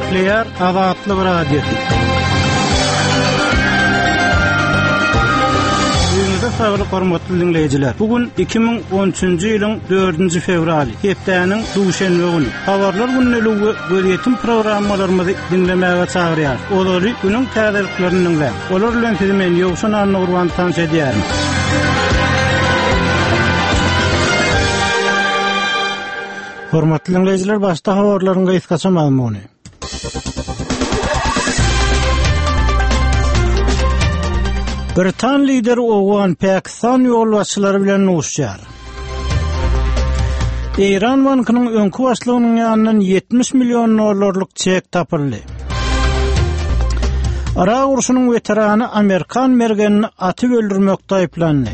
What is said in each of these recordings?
Kepler Azatlyk Radiosu. Saglyk hormatly dinleyijiler. Bugün 2013-nji ýylyň 4-nji fevraly, hepdeniň duşenbe güni. Habarlar günneligi gözetim programmalarymyzy dinlemäge çagyrýar. Olary günüň täzeliklerini dinle. Olar bilen sizi men Ýogşan Anurwan tanış edýärim. Hormatly dinleyijiler, başda habarlaryň gaýtgaça maglumaty. Britan lideri Oğan Pakistan ýolbaşçylary bilen nuşýar. Iran bankynyň öňkü başlygynyň ýanyndan 70 milyon dollarlyk çek tapyldy. Irak uruşunyň veterany Amerikan mergenini atyp öldürmekde aýplandy.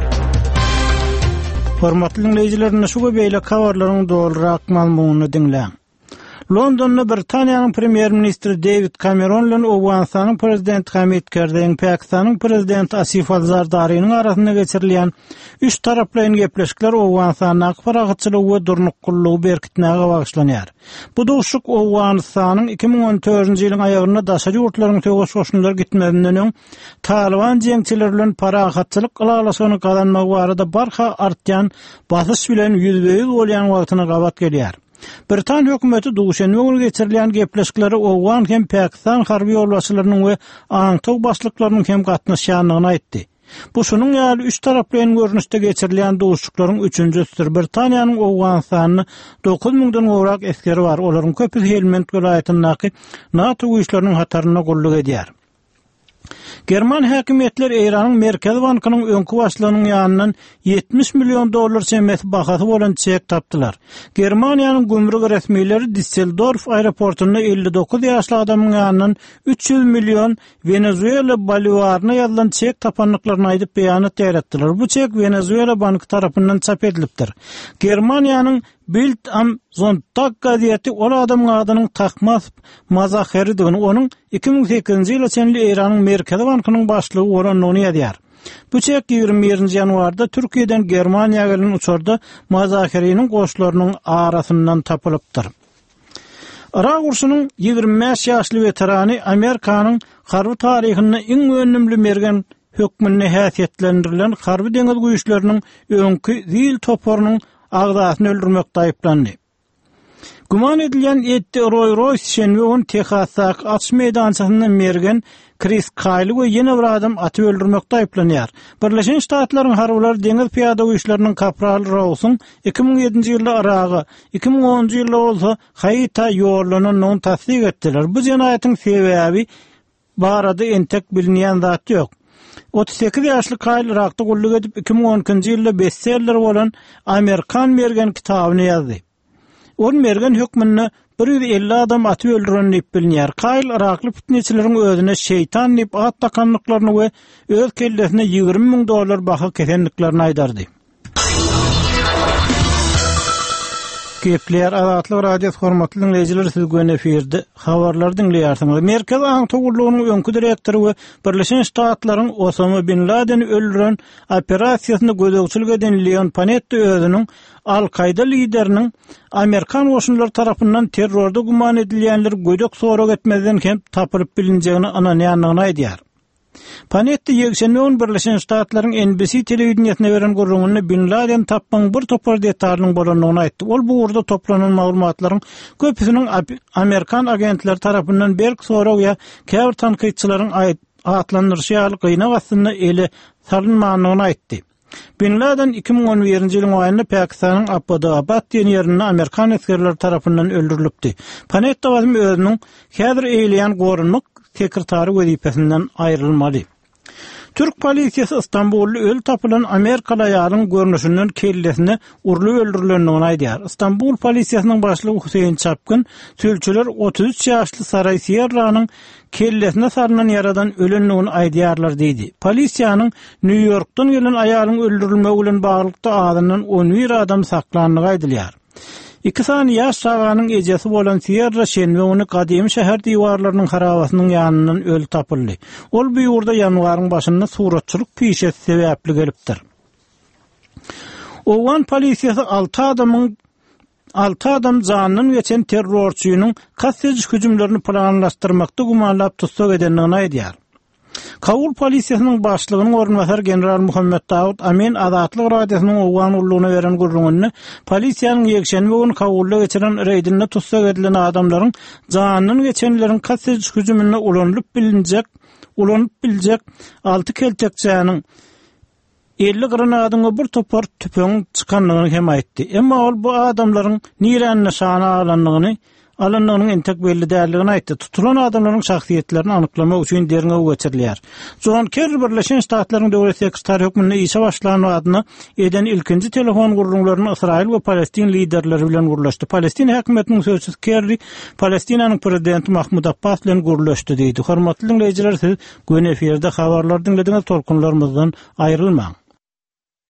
Hormatly dinleyijiler, şu beýle habarlaryň dolrak maglumatyny dinleň. Londonda Britaniýanyň premier ministri David Cameron bilen Awganistanyň prezidenti Hamid Karzai, Pakistanyň prezidenti Asif Ali Zardarynyň arasynda geçirilýän üç taraplyň gepleşikler Awganistanyň paragatçylygy we durnukçylygy berkitmäge bagyşlanýar. Bu duşuk Awganistanyň 2014-nji ýylyň aýagyna daşa ýurtlaryň töwüş goşunlar gitmedinden öň Taliban jeňçileri bilen paragatçylyk gylalasyny kazanmak barada barha artýan basyş bilen ýüzbeýiz bolýan wagtyna gabat gelýär. Britan hökümeti duşenbe günü geçirilýän gepleşikleri Owgan hem Pakistan harby ýolbaşçylarynyň we aňtyk başlyklarynyň hem gatnaşýanlygyny aýtdy. Bu şunyň ýaly üç taraplyň görnüşde geçirilýän duşuklaryň üçünjüsidir. Britaniýanyň Owganistanyny 9000-den gowrak eskeri bar. Olaryň köpü Helmand welaýatynyňky NATO güýçleriniň hataryna golluk edýär. German häkimetleri Iranyň Merkez bankynyň öňkü başlygynyň ýanyndan 70 milyon dollar çemeti bahasy bolan çek tapdylar. Germaniýanyň gümrük resmiýetleri Düsseldorf aeroportuna 59 ýaşly adamyň ýanyndan 300 milyon Venezuela bolivaryna ýazylan çek tapanlyklaryny aýdyp beýanat ýaratdylar. Bu çek Venezuela banky tarapyndan çap edilipdir. Germaniýanyň Bild am Sonntag gazeti ol adamyň adynyň takmas mazaheridigini, onuň 2008-nji ýyla çenli Iranyň Merkez bankynyň başlygy bolanyny ýazýar. Bu çek 21-nji ýanwarda Türkiýeden Germaniýaga gelen uçurda mazaheriniň goşlarynyň arasyndan tapylypdyr. Irak uruşunyň 25 ýaşly veterany Amerikanyň harby taryhyny iň önemli mergen hökmüne häsiýetlendirilen harby deňiz güýçleriniň öňkü zil toporunyň agdasyny öldürmekde aýplandy. Guman edilýän Etti Roy şenbe gün Texasdaky atış meýdançasynda mergen Chris Kyle we ýene bir adam atyp öldürmekde aýplanýar. Birleşen Ştatlaryň harbylary deňiz piýada güýçleriniň kapraly Rawson 2007-nji ýylda Iragy, 2010-njy ýylda bolsa Haýta ýollanyny tasdik etdiler. Bu jenaýatyň sebäbi barada entek bilinýän zat ýok. 38 ýaşly Kyle Irakda golluk edip 2012-nji ýylda bestseller bolan Amerikan mergen kitabyny ýazdy. Ol mergen hökmünde 150 adam atyp öldürenip bilinýär. Kyle Irakly fitneçileriň özüne şeytan diýip at takanlyklaryny we öz kellesine 20 000 dollar baha kesenliklerini aýdardy. Kepler Azatlyk Radiosu hormatly dinleyijiler, siz göň efirde habarlar dinleýärsiňiz. Merkez Aňtogurlugynyň öňkü direktory we Birleşen Ştatlaryň Osama bin Laden'i öldüren operasiýasyny gözegçilik eden Leon Panetta özüniň Al-Qaida lideriniň Amerikan goşunlary tarapyndan terrorda guman edilýänler gödek sorak etmezden hem tapylyp bilinjegini ananýanlygyny aýdýar. Panetta ýekşenme Birleşen Ştatlaryň NBC telewizionyna beren gurrungyny Bin Laden tapmaň bir topar detalynyň bolanyny aýtdy. Ol bu urda toplanan maglumatlaryň köpüsiniň Amerikan agentleri tarapyndan berk sorak ýa käbir tanqidçilaryň atlandyrýaly gyna wagtynda ele salynmanyny aýtdy. Bin Laden 2011-nji ýylyň aýynda Pakistanyň Abbottabad diýen ýerinde Amerikan askerleri tarapyndan öldürilipdi. Panetta özüniň häzir eýleýän gorunlyk sekretary wezipesinden aýrylmaly. Türk polisiýasy Istanbully öl tapylan Amerikalı aýalyň görnüşinden kellesine urulup öldürilendigini aýdýar. Istanbul polisiýasynyň başlygy Huseyn Çapkyn sülçüler 33 ýaşly Saray Sierra'nyň kellesine sarınan yaradan ölenligini aýdýarlar diýdi. Polisiýanyň New Yorkdan gelen aýalyň öldürilmegi bilen baglykda adından 11 adam saklandygy aýdylýar. 2 sany ýaş saganyň ejesi bolan Sierra şenbe ony kadymy şäher diwarlarynyň harabasynyň ýanyndan öl tapyldy. Ol bu ýurda ýanwaryň başynda suratçylyk pişesi sebäpli gelipdir. Owan polisiýasy 6 adamyň 6 adam janyny geçen terrorçuýynyň kassejik hüjümlerini planlaşdyrmakda gumanlap tutsak edenligini aýdýar. Kabul polisiýasynyň başlygynyň ornwasary general Muhammed Dawud Amin Azatlyk radiosynyň owan ullugyna beren gurrungyny polisiýanyň ýekşenme gün kabulda geçiren reýdinde tutsak edilen adamlaryň janyny geçenleriň kassejik hüjümine ulanyp biljek 6 keltekçäniň 50 granadyň bir topar tüpeň çykanlygyny hem aýtdy. Emma ol bu adamlaryň niräne nişana alanynyň entek belli däldigini aýtdy. Tutulan adamlaryň şahsiýetlerini anyklamak üçin derine geçirilýär. John Kerry Birleşen Ştatlaryň döwlet sekretary hökmüne işe başlanan adyna eden ilkinji telefon gurrunlaryny Israil we Palestin liderleri bilen gurlaşdy. Palestin hökümetiniň sözçüsü Kerry Palestinaның prezidenti Mahmud Abbas bilen gurlaşdy diýdi. Hormatly dinleýijiler, siz gün eferde habarlar dinlediňiz, tolkunlarymyzdan aýrylmaň.